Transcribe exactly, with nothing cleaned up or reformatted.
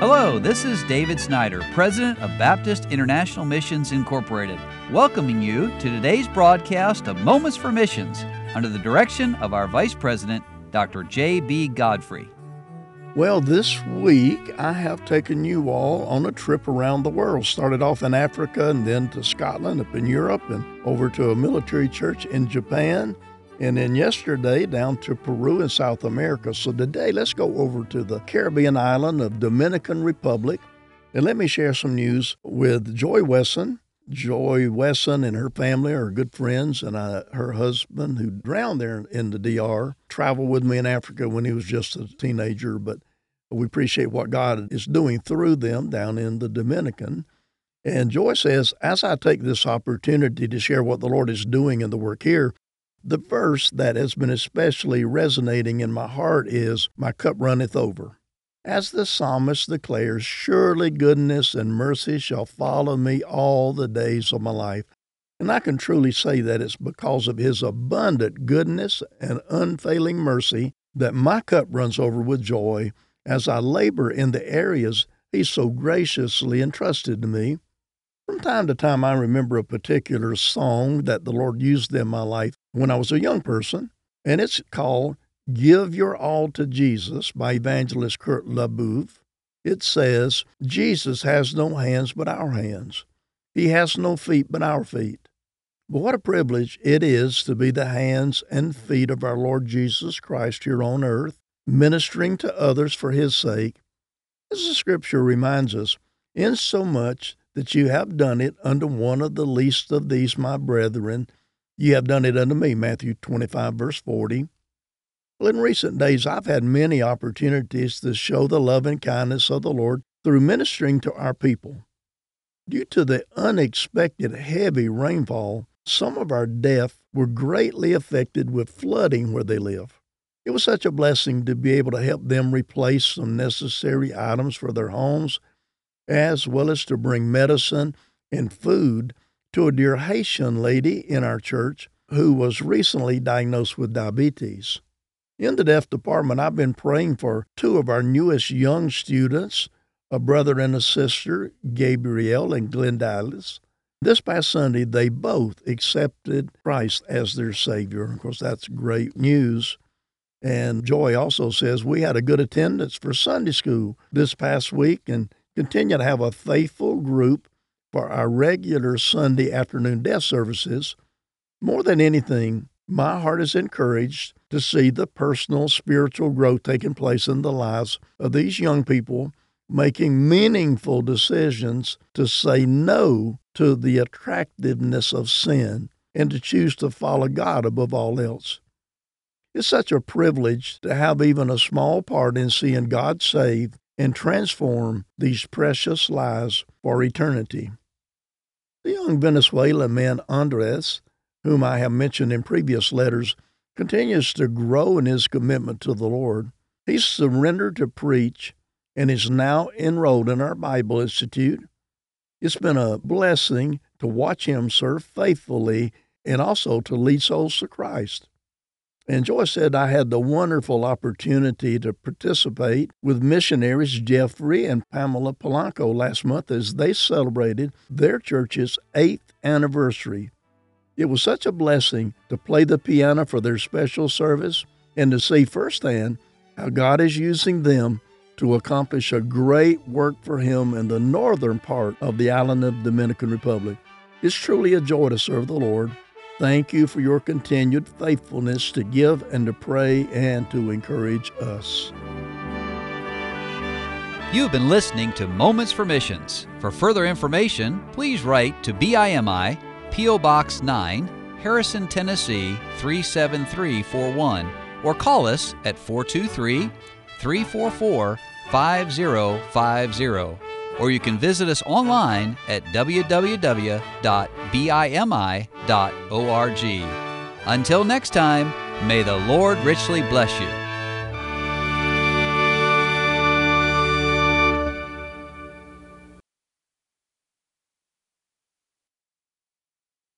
Hello, this is David Snyder, President of Baptist International Missions Incorporated, welcoming you to today's broadcast of Moments for Missions under the direction of our Vice President, Doctor J B Godfrey. Well, this week I have taken you all on a trip around the world. Started off in Africa and then to Scotland, up in Europe, and over to a military church in Japan, and then yesterday down to Peru in South America. So today, let's go over to the Caribbean island of Dominican Republic, and let me share some news with Joy Wesson. Joy Wesson and her family are good friends, and uh, her husband, who drowned there in the D R, traveled with me in Africa when he was just a teenager, but we appreciate what God is doing through them down in the Dominican. And Joy says, as I take this opportunity to share what the Lord is doing in the work here, the verse that has been especially resonating in my heart is, "My cup runneth over." As the psalmist declares, "Surely goodness and mercy shall follow me all the days of my life." And I can truly say that it's because of His abundant goodness and unfailing mercy that my cup runs over with joy as I labor in the areas He's so graciously entrusted to me. From time to time, I remember a particular song that the Lord used in my life when I was a young person, and it's called "Give Your All to Jesus" by evangelist Kurt LaBouve. It says, "Jesus has no hands but our hands. He has no feet but our feet." But what a privilege it is to be the hands and feet of our Lord Jesus Christ here on earth, ministering to others for His sake. As the Scripture reminds us, "Insomuch that you have done it unto one of the least of these, my brethren, you have done it unto me," Matthew twenty-five, verse forty. Well, in recent days, I've had many opportunities to show the love and kindness of the Lord through ministering to our people. Due to the unexpected heavy rainfall, some of our deaf were greatly affected with flooding where they live. It was such a blessing to be able to help them replace some necessary items for their homes, as well as to bring medicine and food to a dear Haitian lady in our church who was recently diagnosed with diabetes. In the deaf department, I've been praying for two of our newest young students, a brother and a sister, Gabrielle and Glendalis. This past Sunday, they both accepted Christ as their Savior. Of course, that's great news. And Joy also says we had a good attendance for Sunday school this past week and continue to have a faithful group for our regular Sunday afternoon deaf services. More than anything, my heart is encouraged to see the personal spiritual growth taking place in the lives of these young people, making meaningful decisions to say no to the attractiveness of sin and to choose to follow God above all else. It's such a privilege to have even a small part in seeing God save and transform these precious lives for eternity. The young Venezuelan man Andres, whom I have mentioned in previous letters, continues to grow in his commitment to the Lord. He's surrendered to preach and is now enrolled in our Bible Institute. It's been a blessing to watch him serve faithfully and also to lead souls to Christ. And Joy said I had the wonderful opportunity to participate with missionaries Jeffrey and Pamela Polanco last month as they celebrated their church's eighth anniversary. It was such a blessing to play the piano for their special service and to see firsthand how God is using them to accomplish a great work for Him in the northern part of the island of Dominican Republic. It's truly a joy to serve the Lord. Thank you for your continued faithfulness to give and to pray and to encourage us. You've been listening to Moments for Missions. For further information, please write to B I M I, P O Box nine, Harrison, Tennessee three seven three four one, or call us at four two three, three four four, five zero five zero. Or you can visit us online at w w w dot b i m i dot org. Until next time, may the Lord richly bless you.